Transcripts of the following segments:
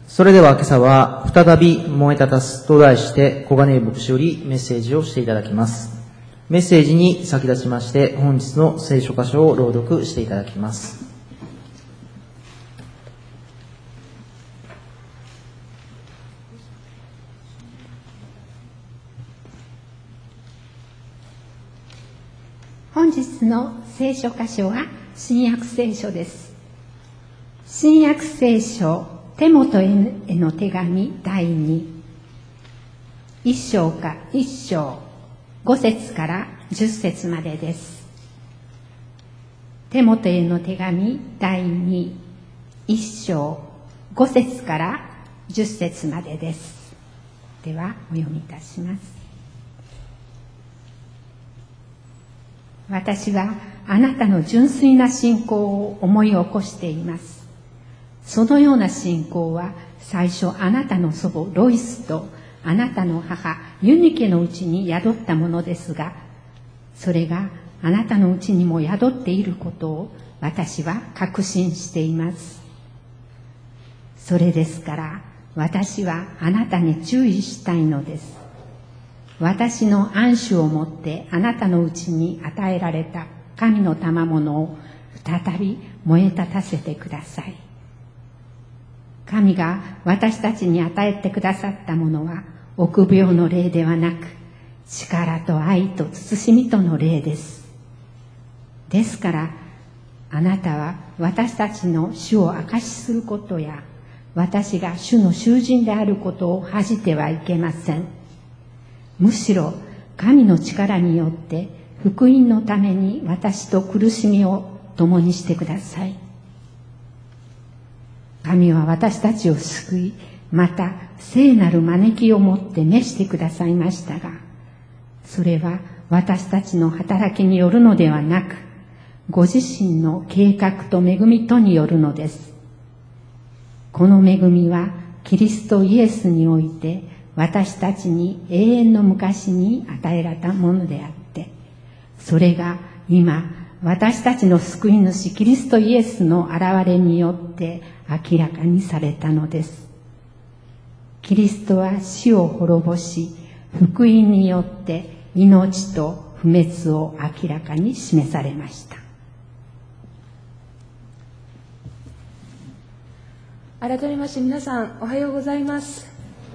それでは今朝は再び燃え立たすと題して小金井牧師よりメッセージをしていただきます。メッセージに先立ちまして本日の聖書箇所を朗読していただきます。 本日の聖書箇所は新約聖書です。新約聖書テモテへの手紙第2、1章5節から10節までです。テモテへの手紙第2、1章5節から10節までです。ではお読みいたします。私はあなたの純粋な信仰を思い起こしています。そのような信仰は最初あなたの祖母ロイスとあなたの母ユニケのうちに宿ったものですが、それがあなたのうちにも宿っていることを私は確信しています。それですから私はあなたに注意したいのです。私の安守をもってあなたのうちに与えられた神の賜物を再び燃え立たせてください。神が私たちに与えてくださったものは臆病の霊ではなく、力と愛と慎みとの霊です。ですからあなたは私たちの主を証しすることや、私が主の囚人であることを恥じてはいけません。むしろ神の力によって福音のために私と苦しみを共にしてください。神は私たちを救い、また聖なる招きをもって召してくださいましたが、それは私たちの働きによるのではなく、ご自身の計画と恵みとによるのです。この恵みはキリストイエスにおいて私たちに永遠の昔に与えられたものであって、それが今私たちの救い主キリストイエスの現れによって明らかにされたのです。キリストは死を滅ぼし、福音によって命と不滅を明らかに示されました。 改めまして皆さんおはようございます。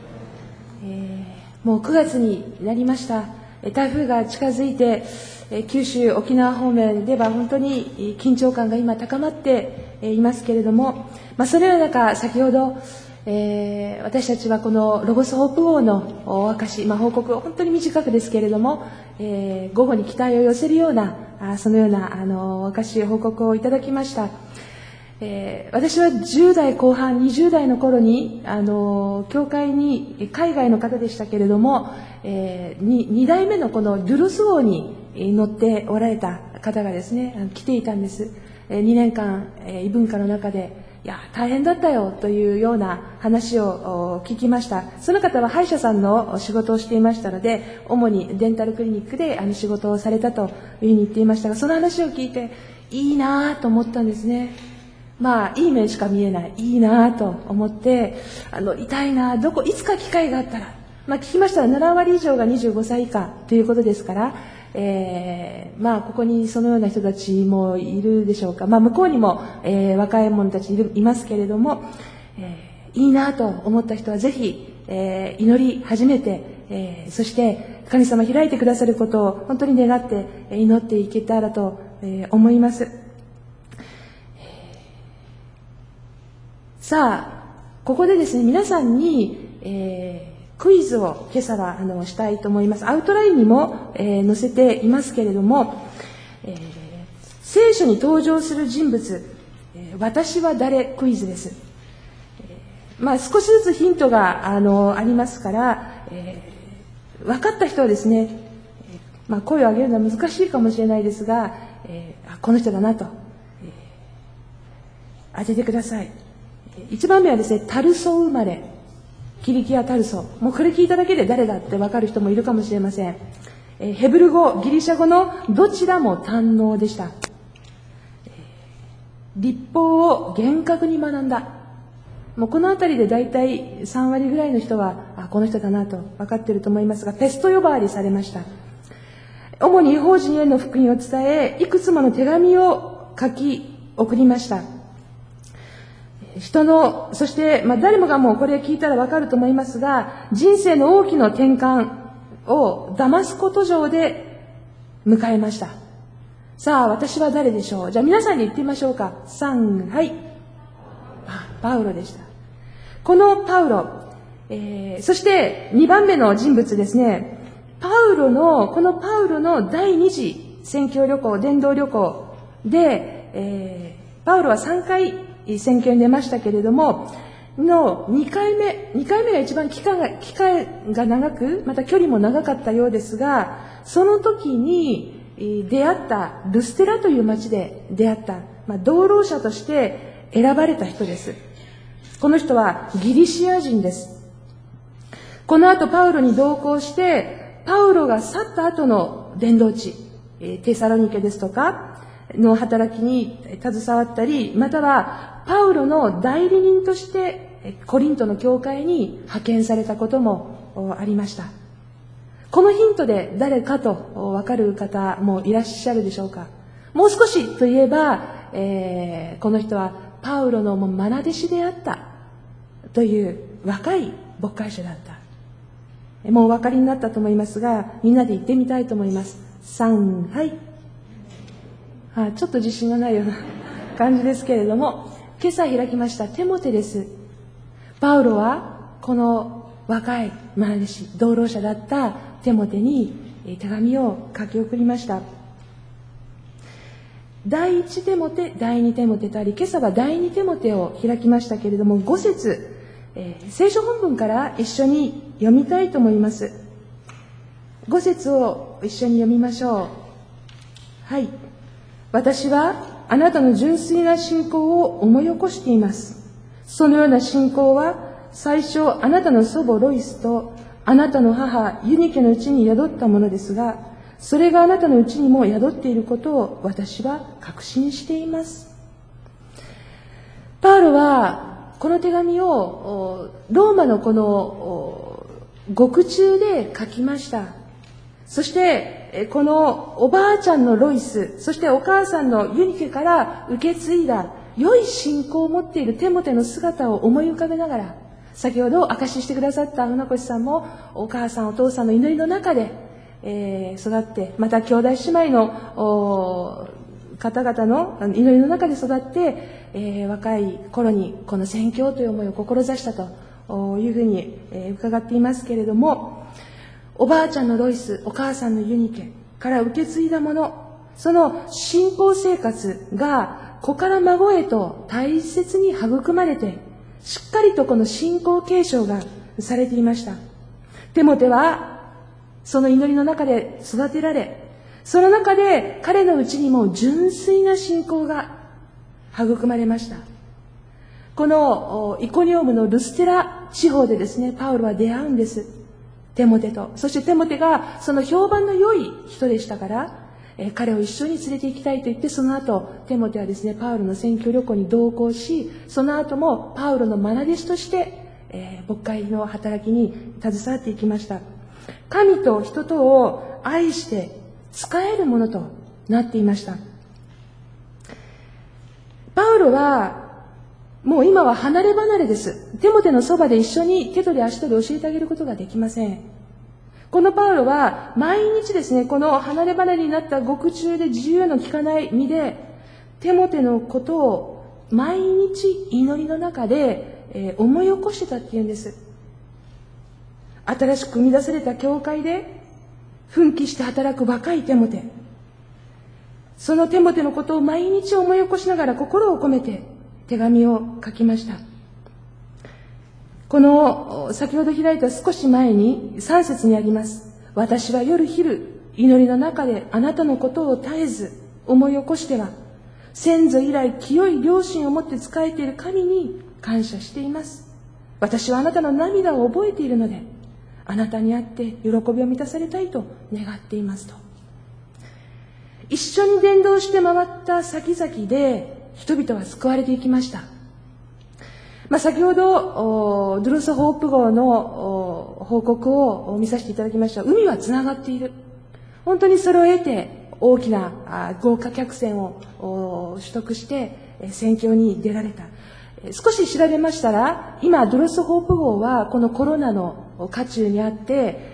もう9月になりました。台風が近づいて、九州沖縄方面では本当に緊張感が今高まっていますけれども、そのような中、先ほど、私たちはこのロゴスホープ号のお証、報告本当に短くですけれども、午後に期待を寄せるようなそのようなお証報告をいただきました。私は10代後半20代の頃に教会に海外の方でしたけれども、2代目のこのドゥロス号に乗っておられた方がですね来ていたんです。2年間異文化の中で大変だったよというような話を聞きました。その方は歯医者さんの仕事をしていましたので、主にデンタルクリニックで仕事をされたというふうに言っていましたが、その話を聞いていいなと思ったんですね。いい面しか見えない、いいなと思って、痛いな、いつか機会があったら、聞きましたら7割以上が25歳以下ということですから、ここにそのような人たちもいるでしょうか。向こうにも、若い者たちいますけれども、いいなと思った人はぜひ、祈り始めて、そして神様開いてくださることを本当に願って祈っていけたらと思います。さあ、ここでですね、皆さんに、クイズを今朝はしたいと思います。アウトラインにも、載せていますけれども、聖書に登場する人物、私は誰クイズです。少しずつヒントがありますから、分かった人はですね、声を上げるのは難しいかもしれないですが、この人だなと、当ててください。1番目はですね、タルソ生まれ、キリキア・タルソ。もうこれ聞いただけで誰だって分かる人もいるかもしれません。ヘブル語、ギリシャ語のどちらも堪能でした。律法を厳格に学んだ。 もうこの辺りで大体3割ぐらいの人はこの人だなと分かっていると思いますが、ペスト呼ばわりされました。主に異邦人への福音を伝え、いくつもの手紙を書き送りました。そして、誰もがもうこれ聞いたら分かると思いますが、人生の大きな転換をダマスコ途上で迎えました。さあ、私は誰でしょう。じゃあ皆さんに言ってみましょうか。はい。パウロでした。このパウロ、そして2番目の人物ですね。このパウロの第2次宣教旅行、伝道旅行で、パウロは3回宣教に出ましたけれども、2回目が一番期間が長く、また距離も長かったようですが、その時に出会ったルステラという町で出会った、同労者として選ばれた人です。この人はギリシア人です。この後パウロに同行して、パウロが去った後の伝道地、テサロニケですとかの働きに携わったり、またはパウロの代理人としてコリントの教会に派遣されたこともありました。このヒントで誰かと分かる方もいらっしゃるでしょうか。もう少しといえば、この人はパウロの愛弟子であったという若い牧会者だった。もうお分かりになったと思いますが、みんなで言ってみたいと思います。はい。ちょっと自信がないような感じですけれども、今朝開きましたテモテです。パウロはこの若い愛弟子、同労者だったテモテに手紙を書き送りました。第一テモテ、第二テモテとあり、今朝は第二テモテを開きましたけれども、5節、聖書本文から一緒に読みたいと思います。5節を一緒に読みましょう。はい。私はあなたの純粋な信仰を思い起こしています。そのような信仰は最初あなたの祖母ロイスとあなたの母ユニケのうちに宿ったものですが、それがあなたのうちにも宿っていることを私は確信しています。パウロはこの手紙をローマのこの獄中で書きました。そしてこのおばあちゃんのロイス、そしてお母さんのユニケから受け継いだ良い信仰を持っているテモテの姿を思い浮かべながら、先ほど証ししてくださった船越さんもお母さんお父さんの祈りの中で育って、また兄弟姉妹の方々の祈りの中で育って、若い頃にこの宣教という思いを志したというふうに伺っていますけれども、おばあちゃんのロイス、お母さんのユニケから受け継いだもの、その信仰生活が子から孫へと大切に育まれて、しっかりとこの信仰継承がされていました。テモテはその祈りの中で育てられ、その中で彼のうちにも純粋な信仰が育まれました。このイコニオムのルステラ地方でですね、パウロは出会うんです。テモテと。そしてテモテがその評判の良い人でしたから、彼を一緒に連れて行きたいと言って、その後テモテはですね、パウロの宣教旅行に同行し、その後もパウロの愛弟子として、牧会の働きに携わっていきました。神と人とを愛して仕えるものとなっていました。パウロはもう今は離れ離れです。テモテのそばで一緒に手取り足取り教えてあげることができません。このパウロは毎日ですね、この離れ離れになった獄中で自由の利かない身で、テモテのことを毎日祈りの中で、思い起こしてたっていうんです。新しく生み出された教会で奮起して働く若いテモテ、そのテモテのことを毎日思い起こしながら心を込めて手紙を書きました。この先ほど開いた少し前に3節にあります。私は夜昼祈りの中であなたのことを絶えず思い起こしては、先祖以来清い良心を持って仕えている神に感謝しています。私はあなたの涙を覚えているので、あなたに会って喜びを満たされたいと願っていますと。一緒に伝道して回った先々で人々は救われていきました。 先ほどドゥロスホープ号の報告を見させていただきました。海はつながっている。本当にそれを得て大きな豪華客船を取得して宣教に出られた。少し調べましたら、今ドゥロスホープ号はこのコロナの渦中にあって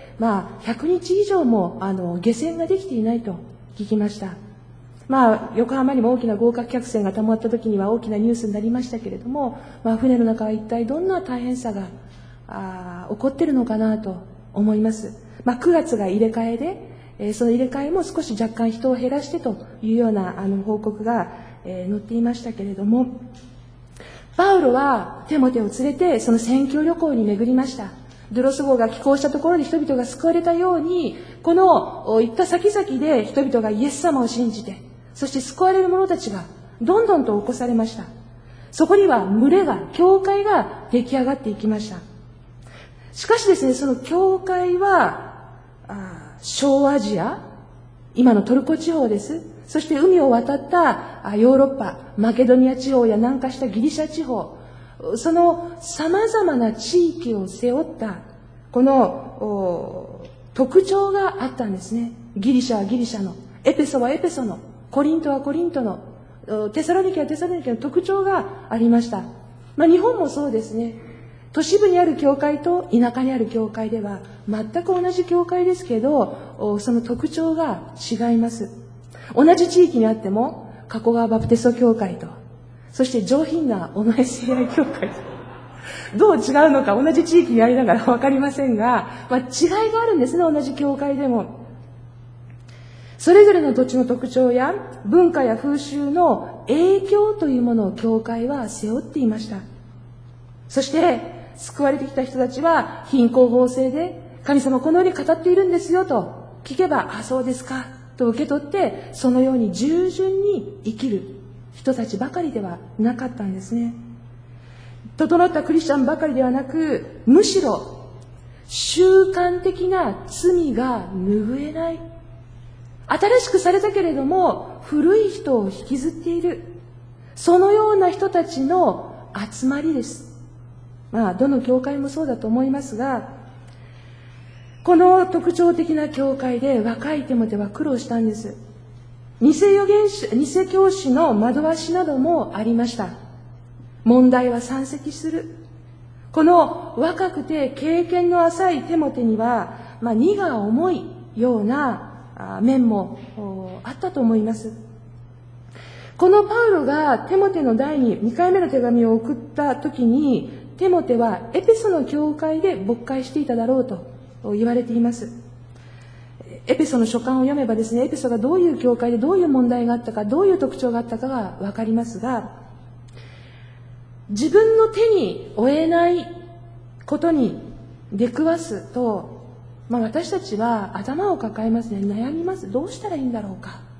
、100日以上も下船ができていないと聞きました。横浜にも大きな豪華客船がたまった時には大きなニュースになりましたけれども、船の中は一体どんな大変さが起こっているのかなと思います。9月が入れ替えで、その入れ替えも少し若干人を減らしてというような報告が載っていましたけれども、パウロはテモテを連れてその宣教旅行に巡りました。ドゥロス号が寄港したところで人々が救われたように、この行った先々で人々がイエス様を信じて、そして救われる者たちがどんどんと起こされました。そこには群れが、教会が出来上がっていきました。しかしですね、その教会は小アジア、今のトルコ地方です。そして海を渡ったヨーロッパ、マケドニア地方や南下したギリシャ地方、その様々な地域を背負ったこの特徴があったんですね。ギリシャはギリシャの、エペソはエペソの、コリントはコリントの、テサロニケはテサロニケの特徴がありました。日本もそうですね。都市部にある教会と田舎にある教会では全く同じ教会ですけど、その特徴が違います。同じ地域にあっても加古川バプテスト教会と、そして上品な尾上聖愛教会と、どう違うのか同じ地域にありながら分かりませんが、違いがあるんですね。同じ教会でもそれぞれの土地の特徴や文化や風習の影響というものを教会は背負っていました。そして救われてきた人たちは貧困法制で、神様このように語っているんですよと聞けば、そうですかと受け取って、そのように従順に生きる人たちばかりではなかったんですね。整ったクリスチャンばかりではなく、むしろ習慣的な罪が拭えない、新しくされたけれども古い人を引きずっている、そのような人たちの集まりです。どの教会もそうだと思いますが、この特徴的な教会で若いテモテは苦労したんです。偽教師の惑わしなどもありました。問題は山積する。この若くて経験の浅いテモテには、荷が重いような面もあったと思います。このパウロがテモテの2回目の手紙を送った時に、テモテはエペソの教会で牧会していただろうと言われています。エペソの書簡を読めばですね、エペソがどういう教会でどういう問題があったか、どういう特徴があったかが分かりますが、自分の手に負えないことに出くわすと、私たちは頭を抱えますね。悩みます。どうしたらいいんだろうか。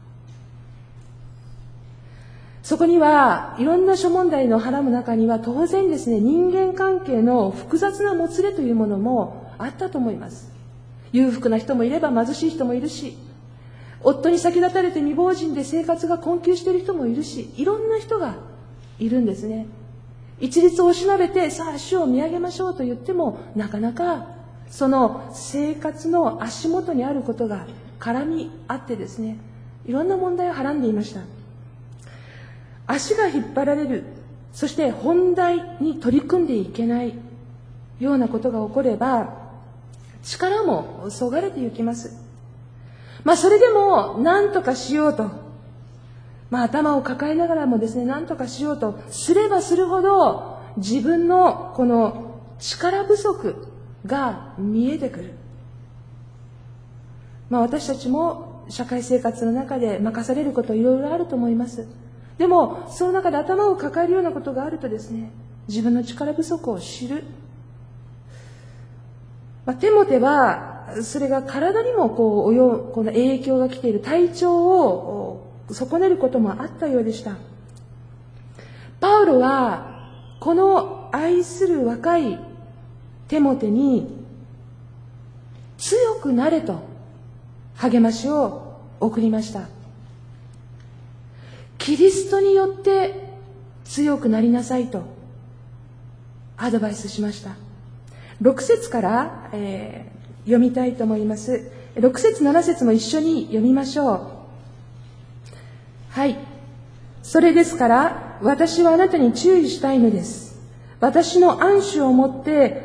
そこにはいろんな諸問題のはらむ中には、当然ですね、人間関係の複雑なもつれというものもあったと思います。裕福な人もいれば貧しい人もいるし、夫に先立たれて未亡人で生活が困窮している人もいるし、いろんな人がいるんですね。一律をおしなべて、さあ主を見上げましょうと言っても、なかなかその生活の足元にあることが絡み合ってですね、いろんな問題をはらんでいました。足が引っ張られる、そして本題に取り組んでいけないようなことが起これば、力もそがれていきます。それでも何とかしようと、頭を抱えながらもですね、何とかしようとすればするほど、自分のこの力不足が見えてくる。私たちも社会生活の中で任されることいろいろあると思います。でもその中で頭を抱えるようなことがあるとですね、自分の力不足を知る。テモテはそれが体にもこの影響が来ている、体調を損ねることもあったようでした。パウロはこの愛する若いテモテに強くなれと励ましを送りました。キリストによって強くなりなさいと。 アドバイスしました。6節から、読みたいと思います。6節7節も一緒に読みましょう。はい。それですから、私はあなたに注意したいのです。私の安守をもって、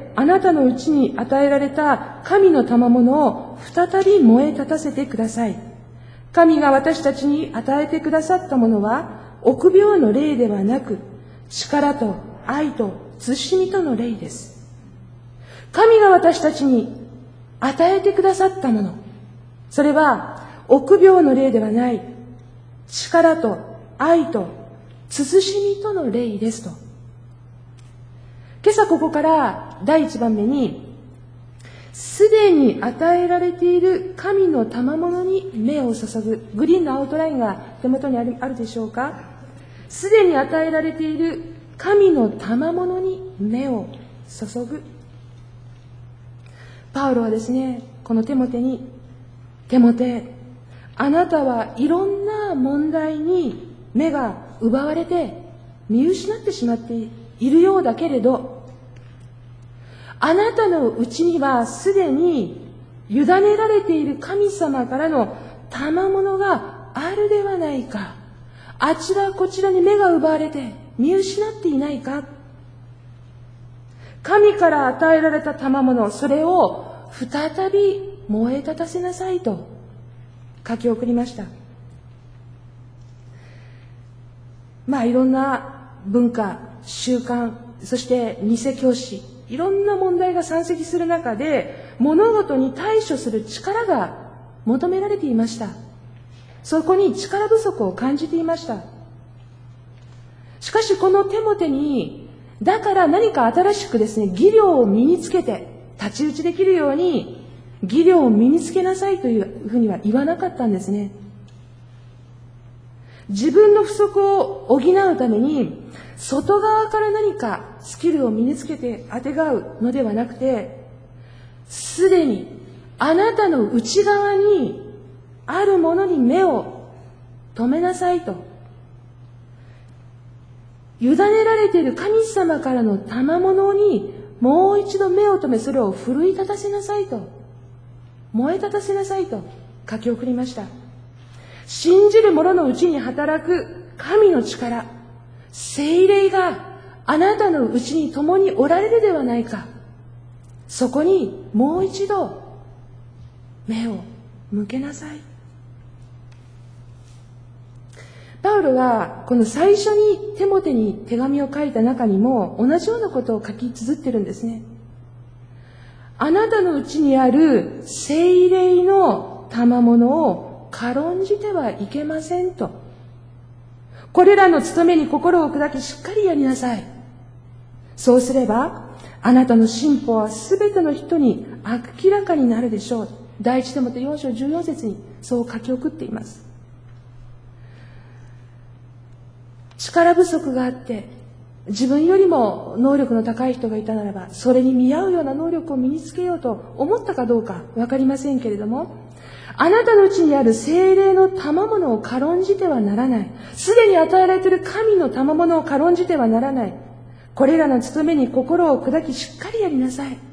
あなたのうちに与えられた神の賜物を再び燃え立たせてください。神が私たちに与えてくださったものは、臆病の霊ではなく、力と愛と慎みとの霊です。神が私たちに与えてくださったもの、それは臆病の霊ではない、力と愛と慎みとの霊ですと。今朝ここから第一番目に、すでに与えられている神の賜物に目を注ぐ。グリーンのアウトラインが手元にあるでしょうか。すでに与えられている神の賜物に目を注ぐ。パウロはですね、このテモテに、テモテ、あなたはいろんな問題に目が奪われて見失ってしまっているようだけれど、あなたのうちにはすでに委ねられている神様からの賜物があるではないか。あちらこちらに目が奪われて見失っていないか。神から与えられた賜物、それを再び燃え立たせなさいと書き送りました。いろんな文化、習慣、そして偽教師、いろんな問題が山積する中で、物事に対処する力が求められていました。そこに力不足を感じていました。しかしこのテモテに、だから何か新しくですね、技量を身につけて、太刀打ちできるように、技量を身につけなさいというふうには言わなかったんですね。自分の不足を補うために、外側から何かスキルを身につけてあてがうのではなくて、すでにあなたの内側にあるものに目を留めなさいと。委ねられている神様からの賜物にもう一度目を留め、それを奮い立たせなさいと、燃え立たせなさいと書き送りました。信じる者のうちに働く神の力、聖霊があなたのうちに共におられるではないか。そこにもう一度目を向けなさい。パウロはこの最初にテモテに手紙を書いた中にも同じようなことを書き綴ってるんですね。あなたのうちにある聖霊の賜物を軽んじてはいけませんと。これらの務めに心を砕きしっかりやりなさい。そうすればあなたの進歩はすべての人に明らかになるでしょう。第一テモテ4章14節にそう書き送っています。力不足があって自分よりも能力の高い人がいたならば、それに見合うような能力を身につけようと思ったかどうかわかりませんけれども、あなたのうちにある聖霊の賜物を軽んじてはならない。すでに与えられている神の賜物を軽んじてはならない。これらの務めに心を砕きしっかりやりなさい。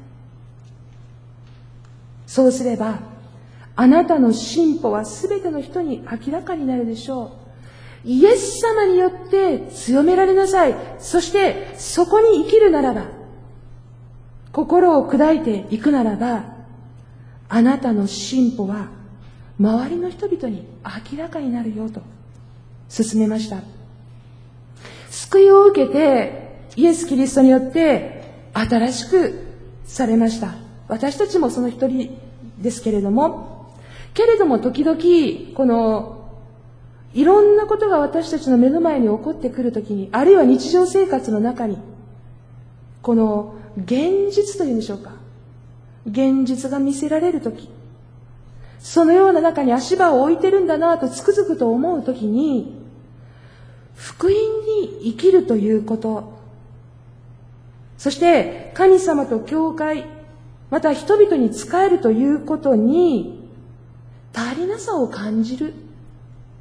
そうすればあなたの進歩はすべての人に明らかになるでしょう。イエス様によって強められなさい。そしてそこに生きるならば、心を砕いていくならば、あなたの進歩は周りの人々に明らかになるよと勧めました。救いを受けてイエス・キリストによって新しくされました。私たちもその一人ですけれども、時々このいろんなことが私たちの目の前に起こってくるときに、あるいは日常生活の中に、この現実というんでしょうか、現実が見せられるとき、そのような中に足場を置いてるんだなとつくづくと思うときに、福音に生きるということ、そして神様と教会、また人々に仕えるということに足りなさを感じる、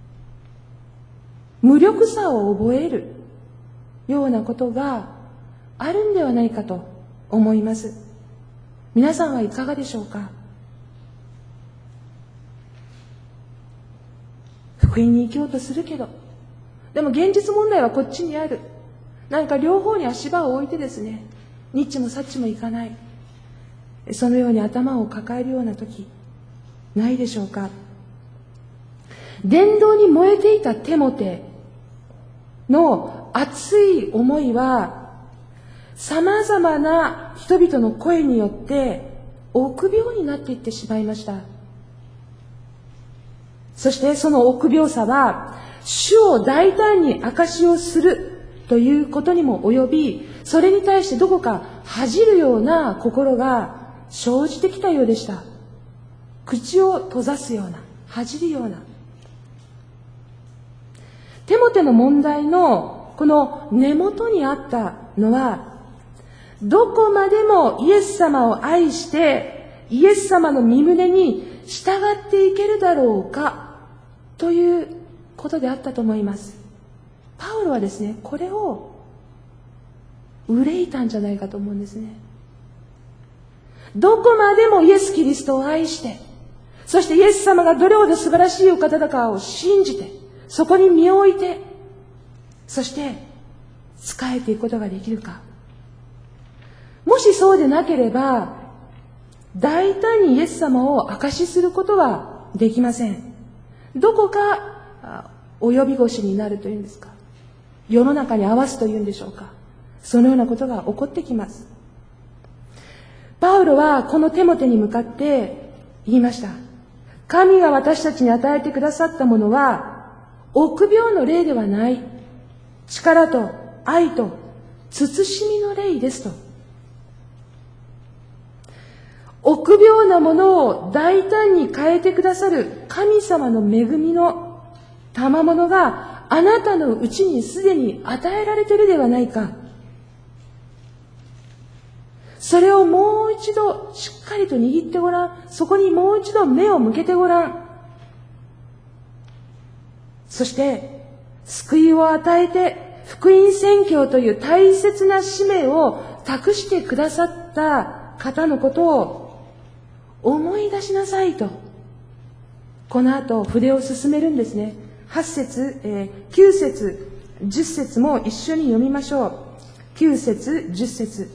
無力さを覚えるようなことがあるんではないかと思います。皆さんはいかがでしょうか。福音に生きようとするけど、でも現実問題はこっちにある。なんか両方に足場を置いてですね、ニッチもサッチもいかない。そのように頭を抱えるような時、ないでしょうか。伝道に燃えていたテモテの熱い思いは、様々な人々の声によって臆病になっていってしまいました。そしてその臆病さは、主を大胆に証しをするということにも及び、それに対してどこか恥じるような心が生じてきたようでした。口を閉ざすような、恥じるような。テモテの問題のこの根元にあったのは、どこまでもイエス様を愛して、イエス様の御胸に従っていけるだろうか、ということであったと思います。パウロはですね、これを憂いたんじゃないかと思うんですね。どこまでもイエス・キリストを愛して、そしてイエス様がどれほど素晴らしいお方だかを信じて、そこに身を置いて、そして仕えていくことができるか。もしそうでなければ、大胆にイエス様を証しすることはできません。どこか及び腰になるというんですか、世の中に合わすというんでしょうか、そのようなことが起こってきます。パウロはこのテモテに向かって言いました。神が私たちに与えてくださったものは、臆病の霊ではない、力と愛と慎みの霊ですと。臆病なものを大胆に変えてくださる神様の恵みの賜物があなたのうちにすでに与えられているではないか。それをもう一度しっかりと握ってごらん。そこにもう一度目を向けてごらん。そして救いを与えて福音宣教という大切な使命を託してくださった方のことを思い出しなさいと、この後筆を進めるんですね。8節、9節、10節も一緒に読みましょう。9節、10節。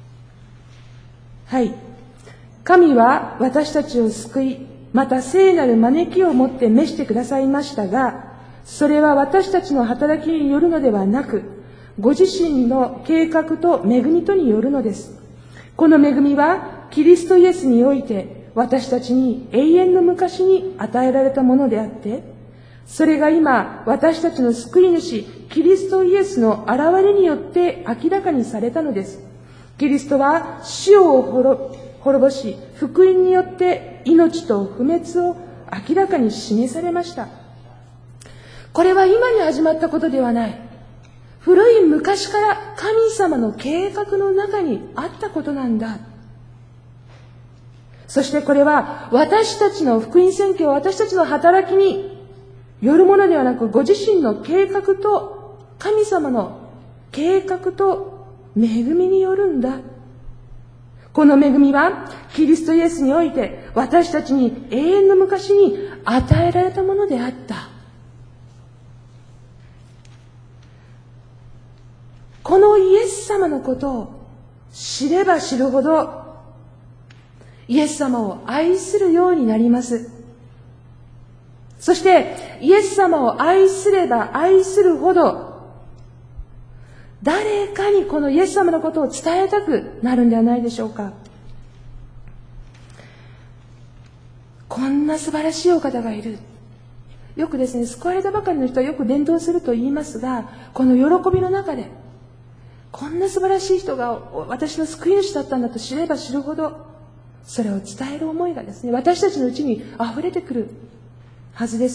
はい。神は私たちを救い、また聖なる招きをもって召してくださいましたが、それは私たちの働きによるのではなく、ご自身の計画と恵みとによるのです。この恵みはキリストイエスにおいて私たちに永遠の昔に与えられたものであって、それが今私たちの救い主キリストイエスの現れによって明らかにされたのです。キリストは死を滅ぼし、福音によって命と不滅を明らかに示されました。これは今に始まったことではない。古い昔から神様の計画の中にあったことなんだ。そしてこれは私たちの福音宣教、私たちの働きによるものではなく、ご自身の計画と神様の計画と恵みによるんだ。この恵みはキリストイエスにおいて私たちに永遠の昔に与えられたものであった。このイエス様のことを知れば知るほどイエス様を愛するようになります。そしてイエス様を愛すれば愛するほど誰かにこのイエス様のことを伝えたくなるんではないでしょうか。こんな素晴らしいお方がいる。よくですね、救われたばかりの人はよく伝道すると言いますが、この喜びの中でこんな素晴らしい人が私の救い主だったんだと知れば知るほど、それを伝える思いがですね、私たちのうちに溢れてくるはずです。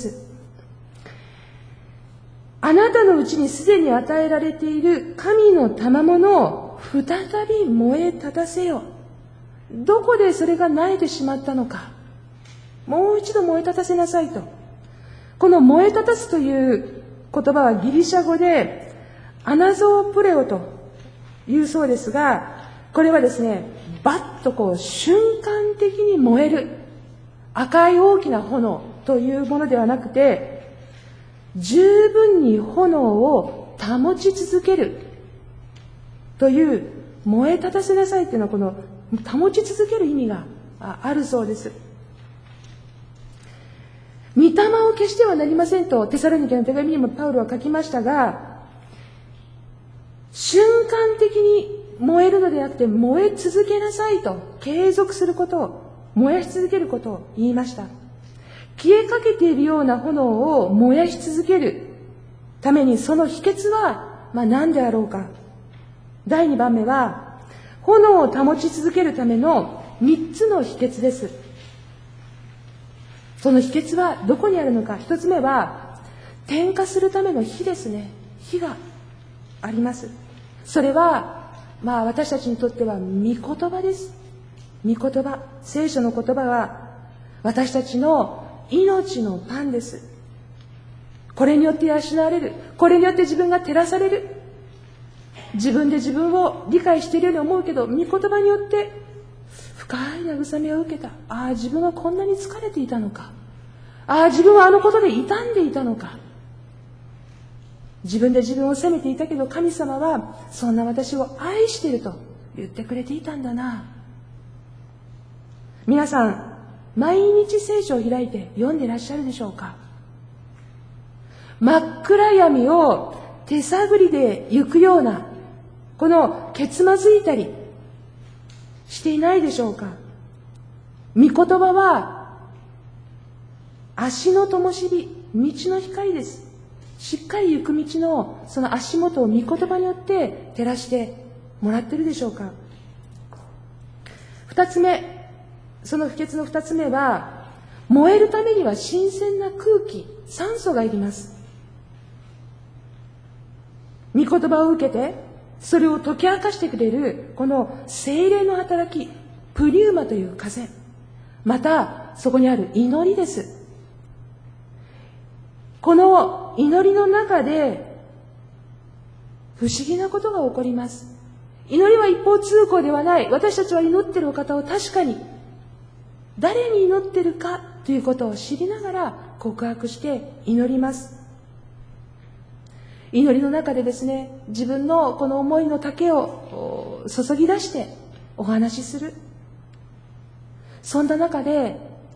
あなたのうちにすでに与えられている神の賜物を再び燃え立たせよ。どこでそれが萎えてしまったのか、もう一度燃え立たせなさいと。この燃え立たすという言葉はギリシャ語でアナゾープレオというそうですが、これはですね、バッと瞬間的に燃える赤い大きな炎というものではなくて、十分に炎を保ち続けるという、燃え立たせなさいというのは、この保ち続ける意味があるそうです。御霊を消してはなりませんとテサロニケの手紙にもパウロは書きましたが、瞬間的に燃えるのではなくて、燃え続けなさいと、継続することを、燃やし続けることを言いました。消えかけているような炎を燃やし続けるために、その秘訣は何であろうか。第2番目は、炎を保ち続けるための3つの秘訣です。その秘訣はどこにあるのか。1つ目は、点火するための火ですね。火があります。それは、私たちにとっては御言葉です。御言葉、聖書の言葉は、私たちの命のパンです。これによって養われる。これによって自分が照らされる。自分で自分を理解しているように思うけど、御言葉によって深い慰めを受けた。自分はこんなに疲れていたのか。自分はあのことで傷んでいたのか。自分で自分を責めていたけど、神様はそんな私を愛していると言ってくれていたんだな。皆さん、毎日聖書を開いて読んでいらっしゃるでしょうか。真っ暗闇を手探りで行くような、このけつまずいたりしていないでしょうか。御言葉は足の灯火、道の光です。しっかり行く道のその足元を御言葉によって照らしてもらっているでしょうか。二つ目、その秘訣の二つ目は、燃えるためには新鮮な空気、酸素がいります。御言葉を受けて、それを解き明かしてくれる、この聖霊の働き、プリウマという風、またそこにある祈りです。この祈りの中で不思議なことが起こります。祈りは一方通行ではない。私たちは祈っているお方を確かに誰に祈っているかということを知りながら告白して祈ります。祈りの中でですね、自分のこの思いの丈を注ぎ出してお話しする。そんな中で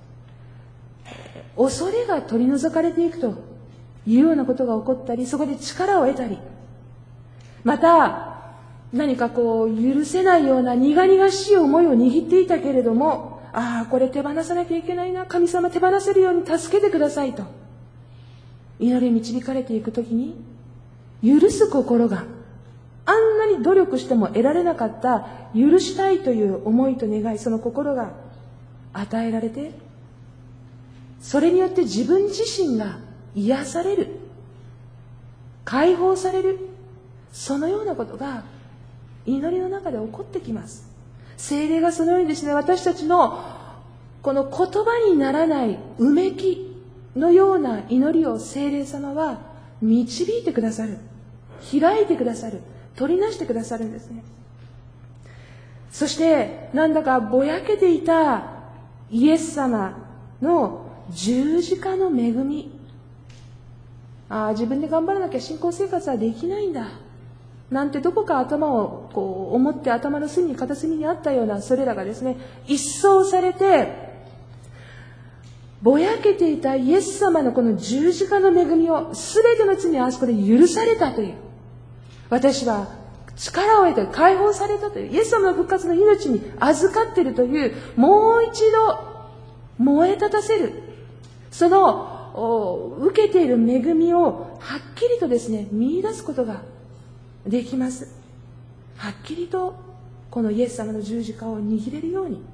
恐れが取り除かれていくというようなことが起こったり、そこで力を得たり、また何か許せないような苦々しい思いを握っていたけれども、これ手放さなきゃいけないな、神様手放せるように助けてくださいと祈り導かれていくときに、許す心が、あんなに努力しても得られなかった許したいという思いと願い、その心が与えられて、それによって自分自身が癒される、解放される、そのようなことが祈りの中で起こってきます。聖霊がそのようにですね、私たちのこの言葉にならないうめきのような祈りを聖霊様は導いてくださる、開いてくださる、取りなしてくださるんですね。そしてなんだかぼやけていたイエス様の十字架の恵み、自分で頑張らなきゃ信仰生活はできないんだなんて、どこか頭を思って頭の隅に片隅にあったようなそれらがですね、一掃されて、ぼやけていたイエス様のこの十字架の恵みを、すべての罪はあそこで許されたという、私は力を得て解放されたという、イエス様の復活の命に預かっているという、もう一度燃え立たせる、その受けている恵みをはっきりとですね、見出すことができます。はっきりとこのイエス様の十字架を握れるように。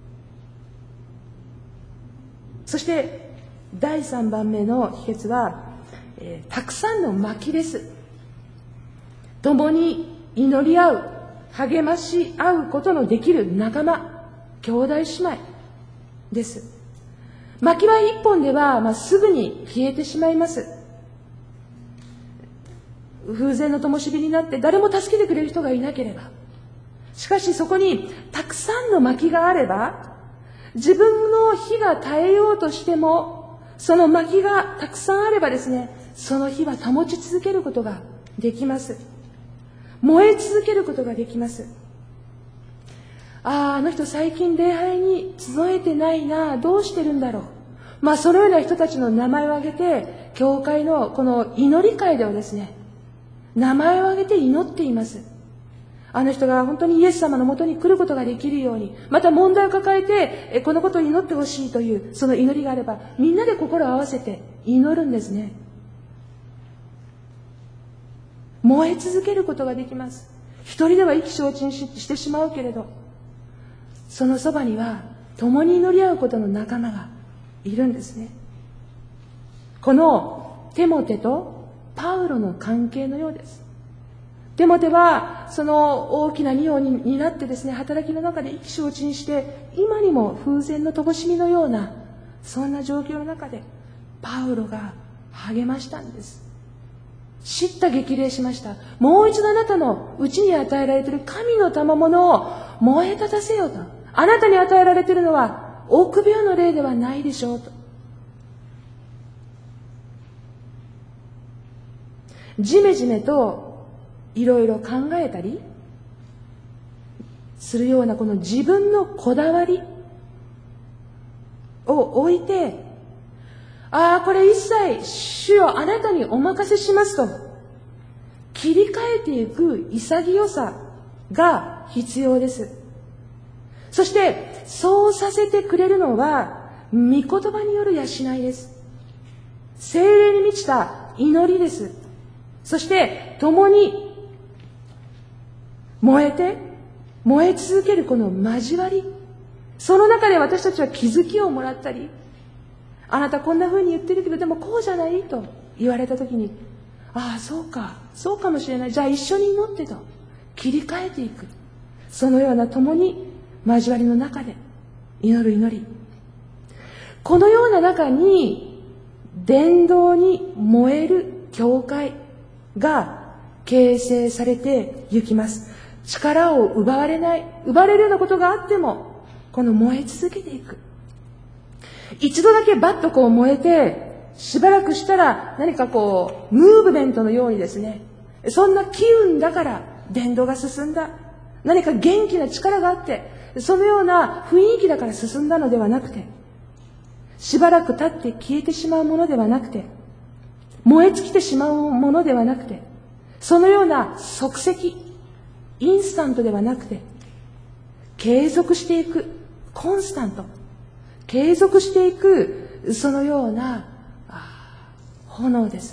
そして第3番目の秘訣は、たくさんの薪です。共に祈り合う、励まし合うことのできる仲間、兄弟姉妹です。薪は一本では、すぐに消えてしまいます。 風前の灯火になって誰も助けてくれる人がいなければ、しかしそこにたくさんの薪があれば、自分の火が絶えようとしても、その薪がたくさんあればですね、その火は保ち続けることができます。燃え続けることができます。あの人最近礼拝に集えてないな、どうしてるんだろう。そのような人たちの名前を挙げて、教会のこの祈り会ではですね、名前を挙げて祈っています。あの人が本当にイエス様のもとに来ることができるように、また問題を抱えてこのことを祈ってほしいというその祈りがあれば、みんなで心を合わせて祈るんですね。燃え続けることができます。一人では意気消沈してしまうけれど、そのそばには共に祈り合うことの仲間がいるんですね。このテモテとパウロの関係のようです。テモテはその大きな荷を担ってですね、働きの中で意気消沈して、今にも風前の灯火のようなそんな状況の中でパウロが励ましたんです。叱咤激励しました。もう一度あなたのうちに与えられている神の賜物を燃え立たせようと。あなたに与えられているのは臆病の霊ではないでしょうと。じめじめといろいろ考えたりするようなこの自分のこだわりを置いて、これ一切主よあなたにお任せしますと切り替えていく潔さが必要です。そしてそうさせてくれるのは御言葉による養いです。聖霊に満ちた祈りです。そして共に燃え続けるこの交わり、その中で私たちは気づきをもらったり、あなたこんな風に言ってるけどでもこうじゃないと言われたときに、そうかもしれない、じゃあ一緒に祈ってと切り替えていく、そのような共に交わりの中で祈る祈り、このような中に伝道に燃える教会が形成されてゆきます。力を奪われない、奪われるようなことがあってもこの燃え続けていく。一度だけバッと燃えてしばらくしたら何かムーブメントのようにですね、そんな機運だから伝道が進んだ、何か元気な力があってそのような雰囲気だから進んだのではなくて、しばらく経って消えてしまうものではなくて、燃え尽きてしまうものではなくて、そのような即席インスタントではなくて、継続していく、コンスタント継続していく、そのような炎です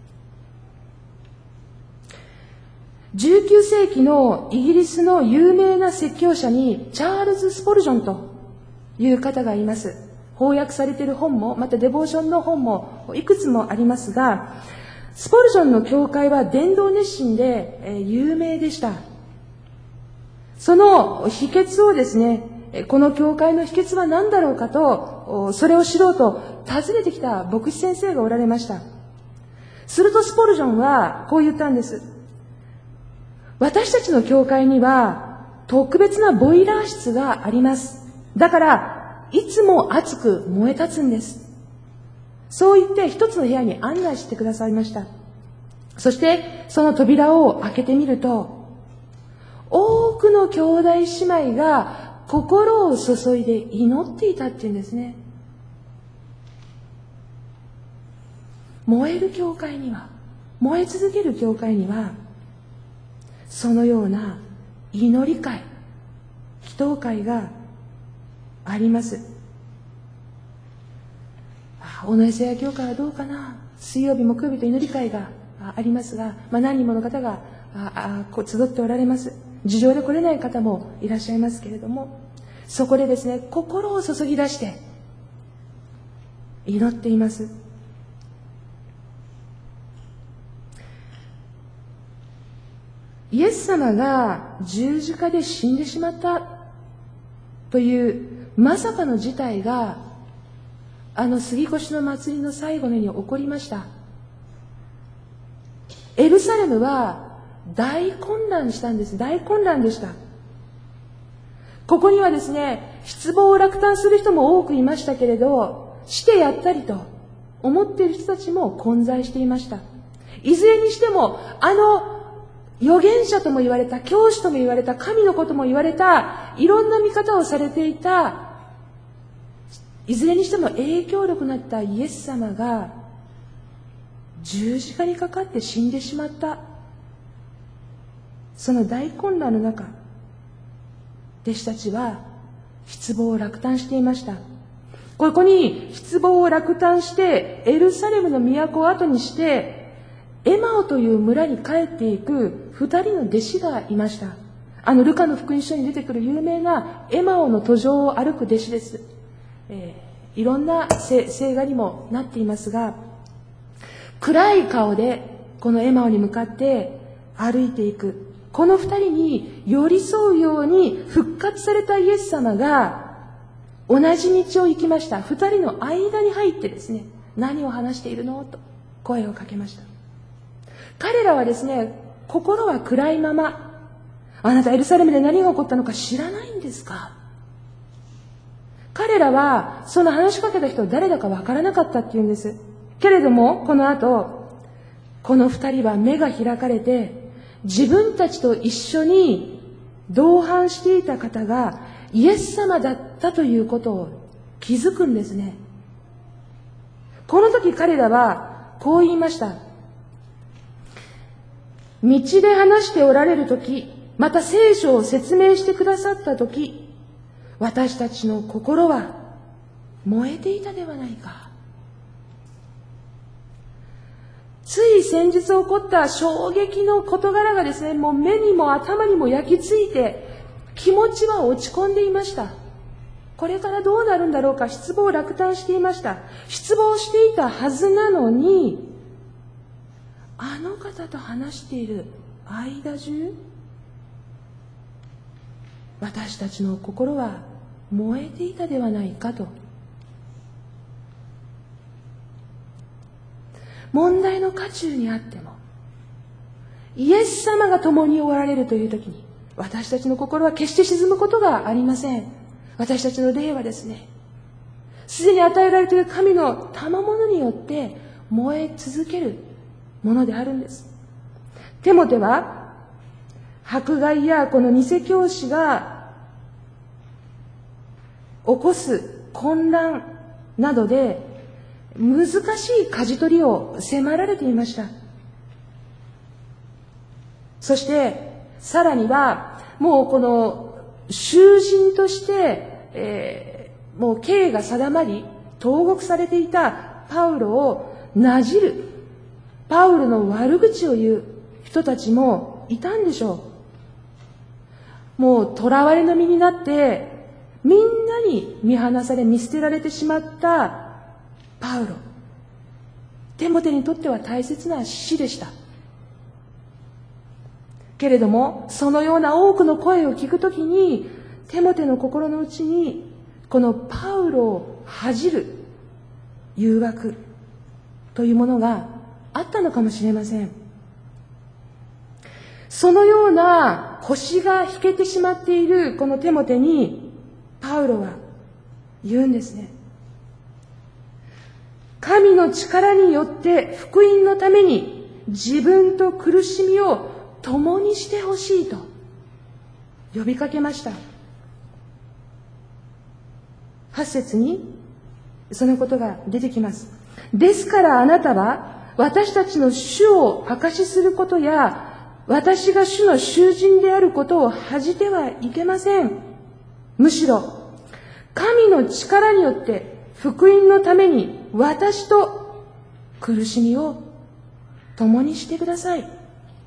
。19世紀のイギリスの有名な説教者にチャールズ・スポルジョンという方がいます。翻訳されている本も、またデボーションの本もいくつもありますが、スポルジョンの教会は伝道熱心で有名でした。その秘訣をですね、この教会の秘訣は何だろうかと、それを知ろうと訪ねてきた牧師先生がおられました。するとスポルジョンはこう言ったんです。私たちの教会には特別なボイラー室があります。だからいつも熱く燃え立つんです。そう言って一つの部屋に案内してくださいました。そしてその扉を開けてみると、多くの兄弟姉妹が心を注いで祈っていたっていうんですね。燃える教会には、燃え続ける教会には、そのような祈り会、祈祷会があります。小野瀬谷教会はどうかな。水曜日木曜日と祈り会がありますが、何人もの方が集っておられます。事情で来れない方もいらっしゃいますけれども、そこでですね、心を注ぎ出して祈っています。イエス様が十字架で死んでしまったというまさかの事態が、杉越の祭りの最後の日に起こりました。 エルサレムは大混乱したんです。大混乱でした。ここにはですね、失望を落胆する人も多くいましたけれど、してやったりと思っている人たちも混在していました。いずれにしても、預言者とも言われた、教師とも言われた、神のことも言われた、いろんな見方をされていた、いずれにしても影響力のあったイエス様が十字架にかかって死んでしまった。その大混乱の中、弟子たちは失望を落胆していました。ここに失望を落胆してエルサレムの都を後にしてエマオという村に帰っていく2人の弟子がいました。ルカの福音書に出てくる有名なエマオの途上を歩く弟子です。いろんな聖画にもなっていますが、暗い顔でこのエマオに向かって歩いていくこの2人に寄り添うように復活されたイエス様が同じ道を行きました。2人の間に入ってですね、何を話しているのと声をかけました。彼らはですね、心は暗いまま、あなたエルサレムで何が起こったのか知らないんですか。彼らはその話しかけた人は誰だかわからなかったっていうんです。けれどもこの後、この2人は目が開かれて、自分たちと一緒に同伴していた方がイエス様だったということを気づくんですね。この時彼らはこう言いました。道で話しておられる時、また聖書を説明してくださった時、私たちの心は燃えていたではないか。つい先日起こった衝撃の事柄がですね、もう目にも頭にも焼き付いて、気持ちは落ち込んでいました。これからどうなるんだろうか、失望落胆していました。失望していたはずなのに、あの方と話している間中、私たちの心は燃えていたではないかと。問題の渦中にあっても、イエス様が共におられるという時に、私たちの心は決して沈むことがありません。私たちの霊はですね、すでに与えられている神の賜物によって燃え続けるものであるんです。テモテは迫害やこの偽教師が起こす混乱などで難しい舵取りを迫られていました。そしてさらにはもうこの囚人として、もう刑が定まり投獄されていたパウロをなじる、パウロの悪口を言う人たちもいたんでしょう。もう囚われの身になってみんなに見放され見捨てられてしまったパウロ、テモテにとっては大切な死でした。けれどもそのような多くの声を聞くときに、テモテの心の内にこのパウロを恥じる誘惑というものがあったのかもしれません。そのような腰が引けてしまっているこのテモテにパウロは言うんですね。神の力によって福音のために自分と苦しみを共にしてほしいと呼びかけました。8節にそのことが出てきます。ですからあなたは私たちの主を証しすることや、私が主の囚人であることを恥じてはいけません。むしろ神の力によって福音のために私と苦しみを共にしてください。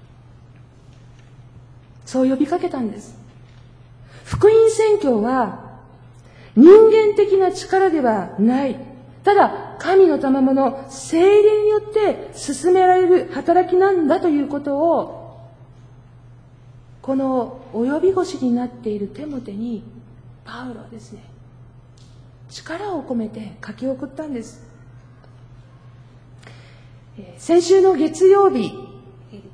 そう呼びかけたんです。福音宣教は人間的な力ではない。ただ神の賜物、聖霊によって進められる働きなんだということを、この及び腰になっているテモテにパウロはですね、力を込めて書き送ったんです。先週の月曜日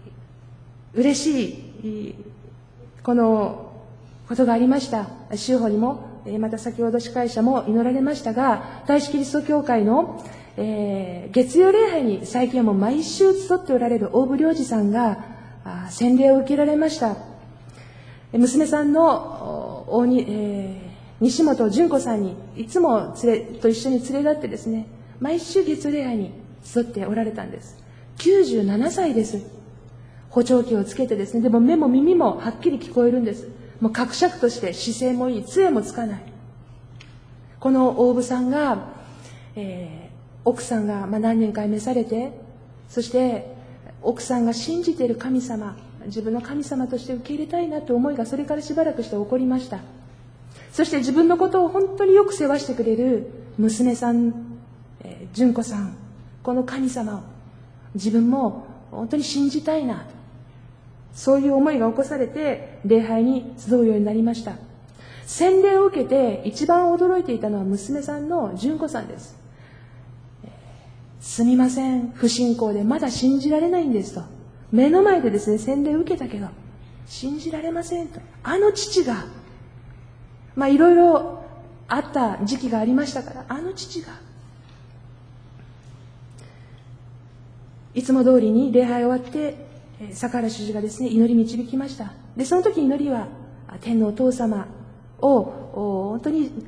嬉しいこのことがありました。週報にもまた先ほど司会者も祈られましたが、大使キリスト教会の、月曜礼拝に最近はもう毎週集っておられる大部良二さんが洗礼を受けられました。娘さんの西本純子さんにいつもと一緒に連れ立ってですね、毎週月曜礼拝に集っておられたんです。97歳です。補聴器をつけてですね、でも目も耳もはっきり聞こえるんです。もうかくしゃくとして姿勢もいい、杖もつかない。この大部さんが、奥さんが何年か召されて、そして奥さんが信じている神様、自分の神様として受け入れたいなという思いがそれからしばらくして起こりました。そして自分のことを本当によく世話してくれる娘さん、純子さん、この神様を自分も本当に信じたいな、そういう思いが起こされて礼拝に集うようになりました。洗礼を受けて一番驚いていたのは娘さんの純子さんです。すみません、不信仰でまだ信じられないんですと。目の前でですね、洗礼を受けたけど信じられませんと。あの父がいろいろあった時期がありましたから、あの父がいつも通りに礼拝終わって坂原主事がですね、祈り導きました。でその時祈りは天のお父様を本当に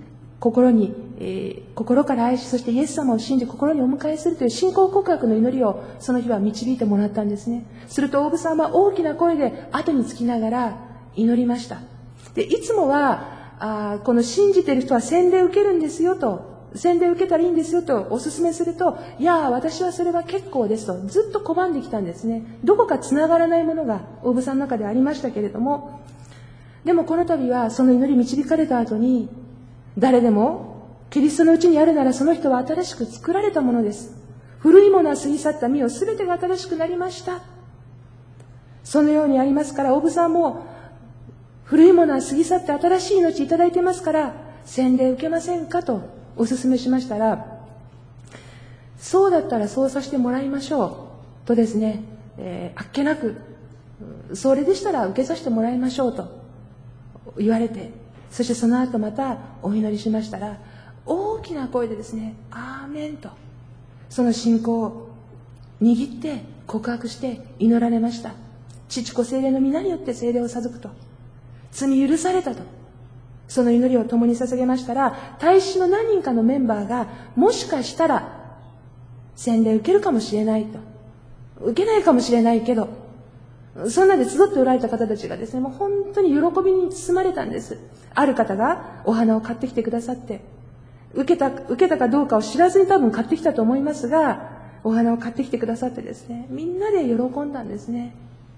心から愛し、そしてイエス様を信じ心にお迎えするという信仰告白の祈りをその日は導いてもらったんですね。すると大部さんは大きな声で後につきながら祈りました。でいつもはこの信じている人は洗礼受けるんですよと、洗礼受けたらいいんですよとお勧めすると、いや私はそれは結構ですとずっと拒んできたんですね。どこかつながらないものが大部さんの中でありましたけれども、でもこの度はその祈り導かれた後に、誰でもキリストのうちにあるならその人は新しく作られたものです。古いものは過ぎ去った身を全てが新しくなりました。そのようにありますから、大部さんも古いものは過ぎ去って新しい命いただいてますから洗礼受けませんかとお勧めしましたら、そうだったらそうさせてもらいましょうとですね、あっけなくそれでしたら受けさせてもらいましょうと言われて、そしてその後またお祈りしましたら、大きな声でですね、アーメンとその信仰を握って告白して祈られました。父子聖霊の皆によって聖霊を授くと、罪許されたと、その祈りを共に捧げましたら、大使の何人かのメンバーがもしかしたら洗礼受けるかもしれないと、受けないかもしれないけど、そんなで集っておられた方たちがですね、もう本当に喜びに包まれたんです。ある方がお花を買ってきてくださって、受けたかどうかを知らずに多分買ってきたと思いますが、お花を買ってきてくださってですね、みんなで喜んだんですね。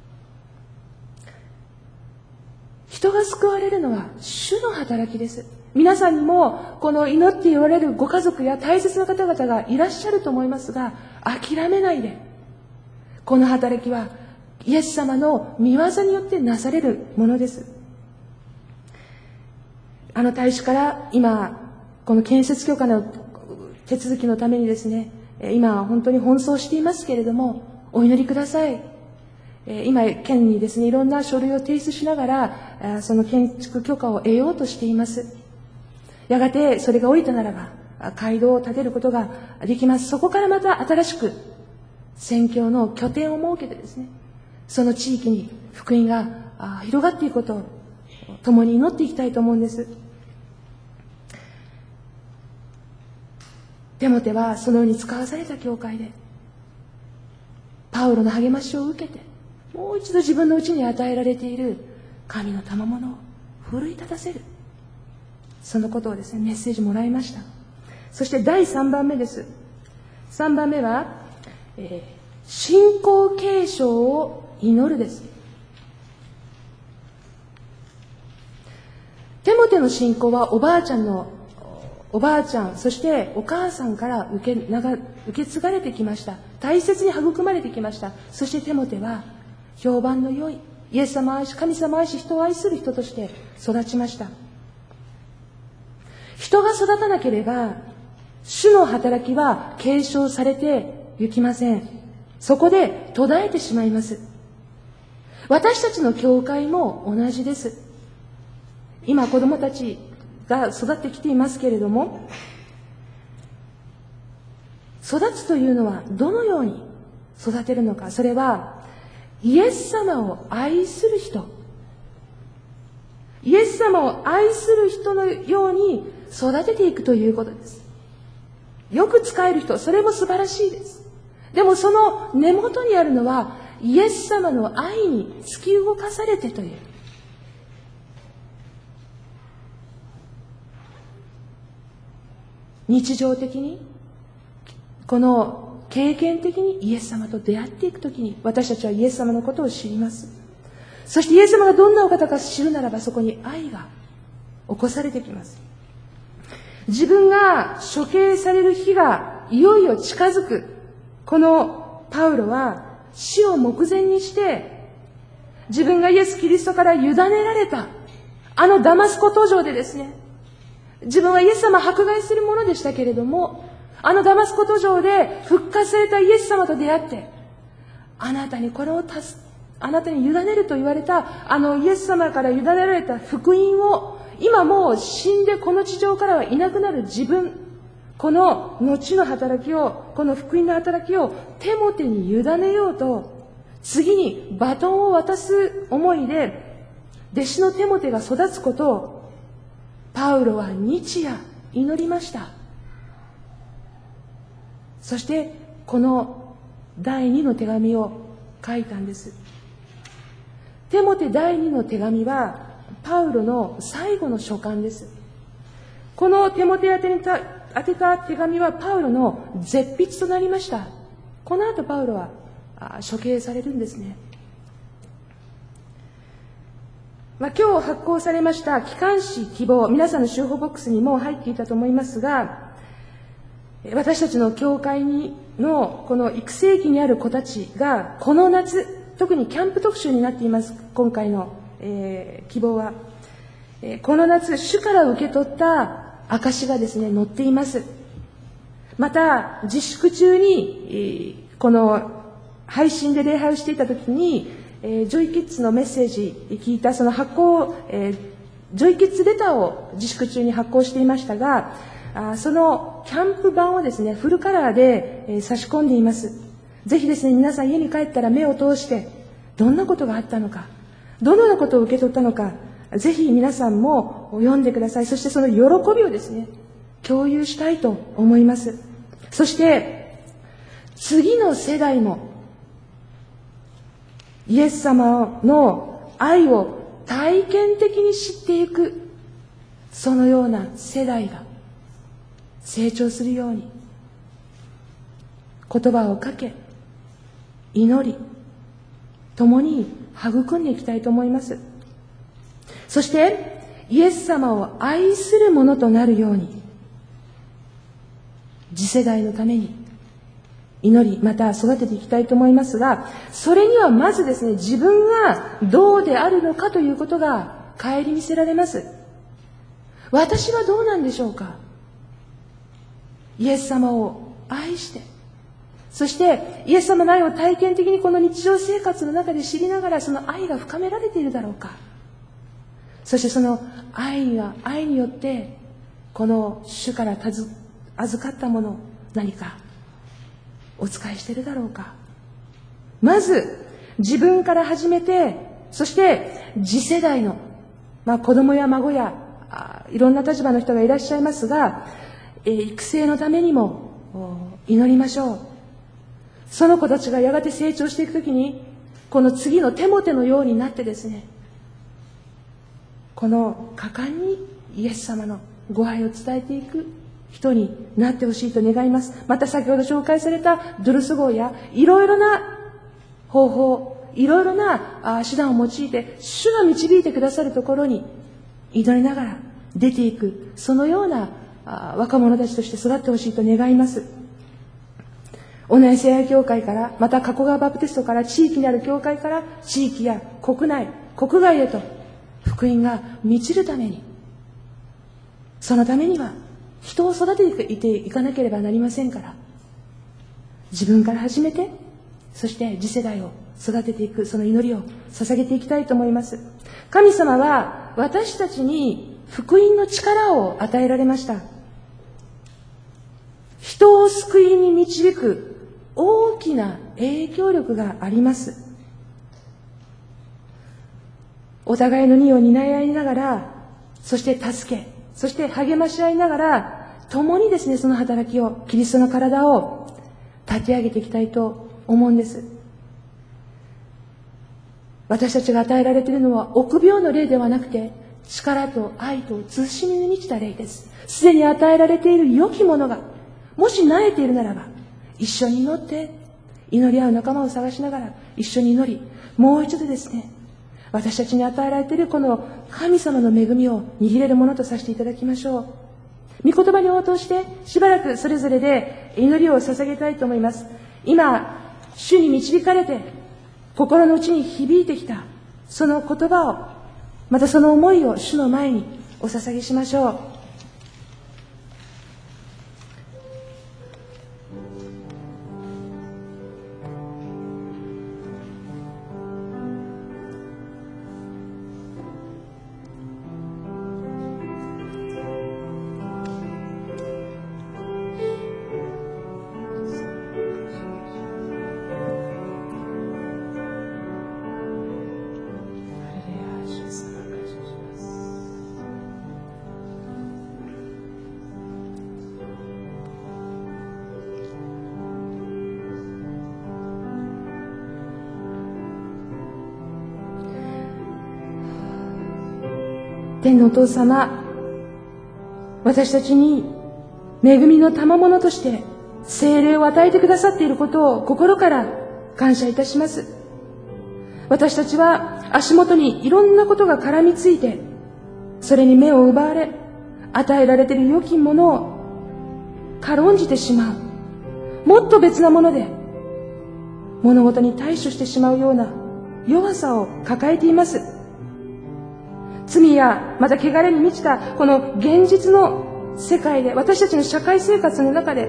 人が救われるのは主の働きです。皆さんにもこの祈っておられるご家族や大切な方々がいらっしゃると思いますが、諦めないで、この働きはイエス様の御業によってなされるものです。大使から今この建設許可の手続きのためにですね、今本当に奔走していますけれども、お祈りください。今県にですね、いろんな書類を提出しながらその建築許可を得ようとしています。やがてそれが下りたならば街道を建てることができます。そこからまた新しく宣教の拠点を設けてですね、その地域に福音が広がっていくことを共に祈っていきたいと思うんです。テモテはそのように使わされた教会でパウロの励ましを受けて、もう一度自分のうちに与えられている神の賜物を奮い立たせる、そのことをですね、メッセージもらいました。そして第3番目です。3番目は、信仰継承を祈るです。テモテの信仰はおばあちゃん、そしてお母さんから受け継がれてきました。大切に育まれてきました。そしてテモテは評判の良い、イエス様を愛し、神様を愛し、人を愛する人として育ちました。人が育たなければ主の働きは継承されてゆきません。そこで途絶えてしまいます。 私たちの教会も同じです。今子供たちが育ってきていますけれども、育つというのはどのように育てるのか。それはイエス様を愛する人、イエス様を愛する人のように育てていくということです。よく使える人、それも素晴らしいです。でもその根元にあるのはイエス様の愛に突き動かされてという、日常的にこの経験的にイエス様と出会っていくときに、私たちはイエス様のことを知ります。そしてイエス様がどんなお方か知るならば、そこに愛が起こされてきます。自分が処刑される日がいよいよ近づくこのパウロは、死を目前にして自分がイエス・キリストから委ねられたあのダマスコ途上でですね、自分はイエス様を迫害するものでしたけれども、あのダマスコ途上で復活されたイエス様と出会って、あなたにこれをあなたに委ねると言われたあのイエス様から委ねられた福音を、今もう死んでこの地上からはいなくなる自分、この後の働きを、この福音の働きをテモテに委ねようと、次にバトンを渡す思いで弟子のテモテが育つことをパウロは日夜祈りました。そしてこの第2の手紙を書いたんです。テモテ第2の手紙はパウロの最後の書簡です。このテモテ宛てに宛てた手紙はパウロの絶筆となりました。この後パウロは処刑されるんですね。今日発行されました機関誌希望、皆さんの週報ボックスにも入っていたと思いますが、私たちの教会のこの育成期にある子たちがこの夏、特にキャンプ特集になっています。今回の、希望は、この夏主から受け取った証がですね載っています。また自粛中に、この配信で礼拝をしていたときに、ジョイキッズのメッセージ聞いたその発行、ジョイキッズレターを自粛中に発行していましたが、そのキャンプ版をですねフルカラーで、差し込んでいます。ぜひですね皆さん家に帰ったら目を通してどんなことがあったのか、どのようなことを受け取ったのか、ぜひ皆さんも読んでください。そしてその喜びをですね共有したいと思います。そして次の世代もイエス様の愛を体験的に知っていく、そのような世代が成長するように言葉をかけ、祈り、共に育んでいきたいと思います。そしてイエス様を愛するものとなるように、次世代のために祈り、また育てていきたいと思いますが、それにはまずですね、自分がどうであるのかということが顧みせられます。私はどうなんでしょうか。イエス様を愛して、そしてイエス様の愛を体験的にこの日常生活の中で知りながら、その愛が深められているだろうか。そしてその愛によってこの主から預かったもの、何かお使いしているだろうか。まず自分から始めて、そして次世代の、子供や孫やいろんな立場の人がいらっしゃいますが、育成のためにも祈りましょう。その子たちがやがて成長していくときに、この次のテモテのようになってですね、この果敢にイエス様のご愛を伝えていく人になってほしいと願います。また先ほど紹介されたドゥルス号やいろいろな方法、いろいろな手段を用いて主が導いてくださるところに祈りながら出ていく、そのような若者たちとして育ってほしいと願います。御内聖愛教会から、また加古川バプテストから、地域にある教会から地域や国内国外へと福音が満ちるために、そのためには人を育てていかなければなりませんから、自分から始めて、そして次世代を育てていく、その祈りを捧げていきたいと思います。神様は私たちに福音の力を与えられました。人を救いに導く大きな影響力があります。お互いの荷を担い合いながら、そして助け、そして励まし合いながら、共にですね、その働きを、キリストの体を立て上げていきたいと思うんです。私たちが与えられているのは臆病の霊ではなくて、力と愛と慎みに満ちた霊です。すでに与えられている良きものが、もし慣れているならば、一緒に祈って、祈り合う仲間を探しながら、一緒に祈り、もう一度ですね、私たちに与えられているこの神様の恵みを握れるものとさせていただきましょう。御言葉に応答して、しばらくそれぞれで祈りを捧げたいと思います。今、主に導かれて、心の内に響いてきた、その言葉を、またその思いを主の前にお捧げしましょう。天のお父様、私たちに恵みの賜物として聖霊を与えてくださっていることを心から感謝いたします。私たちは足元にいろんなことが絡みついて、それに目を奪われ、与えられている良きものを軽んじてしまう。もっと別なもので物事に対処してしまうような弱さを抱えています。罪やまた汚れに満ちたこの現実の世界で、私たちの社会生活の中で、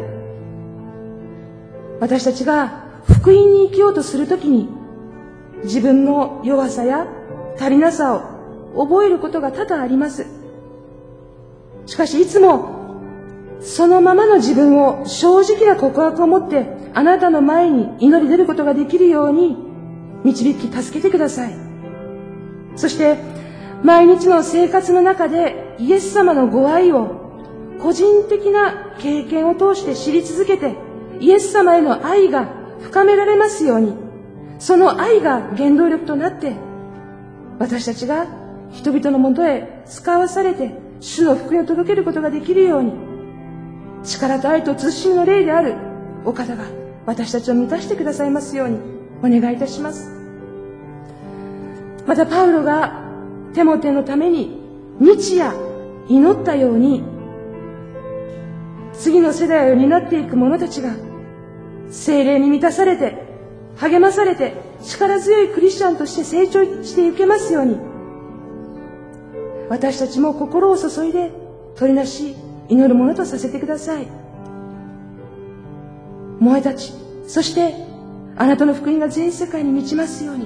私たちが福音に生きようとするときに、自分の弱さや足りなさを覚えることが多々あります。しかしいつもそのままの自分を正直な告白を持ってあなたの前に祈り出ることができるように導き助けてください。そして毎日の生活の中でイエス様のご愛を個人的な経験を通して知り続けて、イエス様への愛が深められますように、その愛が原動力となって私たちが人々のもとへ使わされて主の福音を届けることができるように、力と愛と慎みの霊であるお方が私たちを満たしてくださいますようにお願いいたします。またパウロがテモテのために日夜祈ったように、次の世代を担っていく者たちが聖霊に満たされて励まされて力強いクリスチャンとして成長していけますように、私たちも心を注いで取りなし祈るものとさせてください。燃え立ち、そしてあなたの福音が全世界に満ちますように、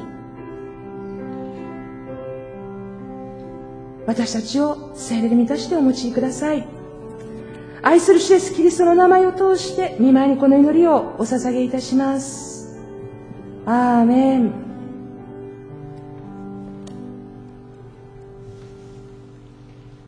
私たちを聖霊で満たしてお持ちください。愛する主イエスキリストの名前を通して御前にこの祈りをお捧げいたします。アーメン。